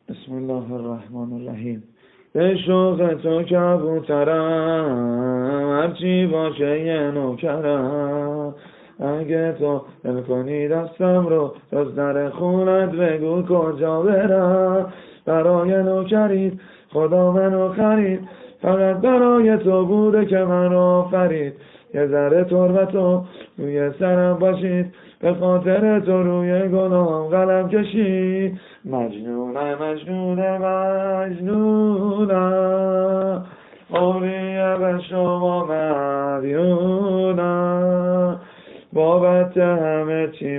بسم الله الرحمن الرحیم. به شوق تو کبوترم، هرچی باشه یه نوکرم. اگه تو دل کنی دستم رو، جز در خونت بگو کجا برم. برای نوکرید خدا منو خرید، فقط برای تو بوده که منو آفرید. یه ذره تربت و روی سرم باشید، به خاطر تو روی گناهم قلم کشید. مجنونم عمریه به شما مدیونم، بابت همه چی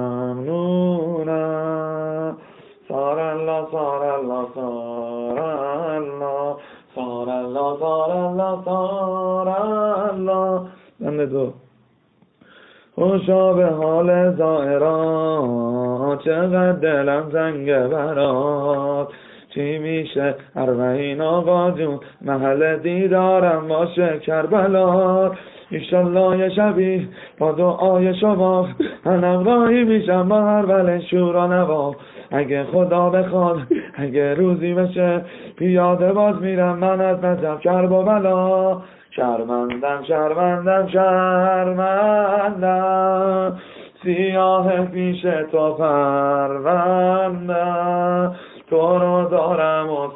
ممنونم. سارالله سارالله سارالله سارالله سارالله سارالله. بنده دو خوشا به حال زائران، چقدر دلم زنگ برات. چی میشه اربعین آقا جون، محل دیدارم باشه کربلا. ایشالله یه شبی با دعای شما، منم راهی میشم با هر ول شور و نوا. اگه خدا بخواد اگه روزی بشه، پیاده باز میرم من از نجف کرب و بلا. شرمندم شرمندم شرمندم، سیاه پیش تو پروندم. تو رو دارم و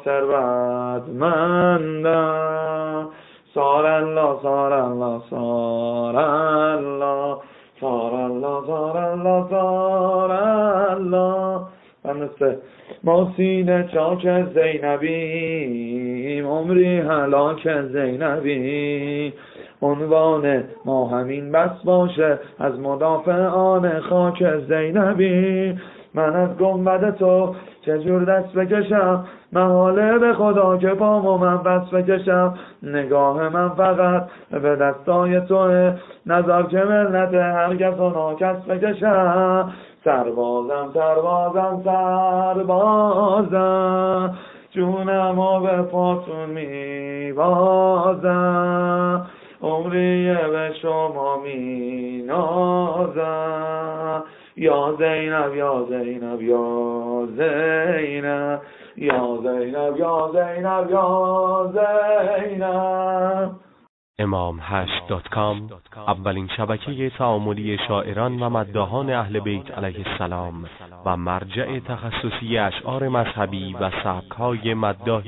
ثروتمندم. سارالله سارالله سارالله سارالله سارالله سارالله. بنده ما سینه چاک زینبیم، عمری هلاک زینبیم. عنوان ما همین بس باشه، از مدافعان خاک زینبیم. من از گنبد تو چجور دست بکشم، محاله به خدا که پامو من بس بکشم. نگاه من فقط به دستای توه، نظر که ملت هر کس و ناکس بکشم. سربازم سربازم سربازم، جونمو به پاتون میبازم. عمریه به شما مینازم. یا زینب یا زینب یا زینب یا زینب یا زینب یا زینب. imam8.com اولین شبکه تعاملی شاعران و مداحان اهل بیت علیه السلام و مرجع تخصصی اشعار مذهبی و سبک‌های مداحی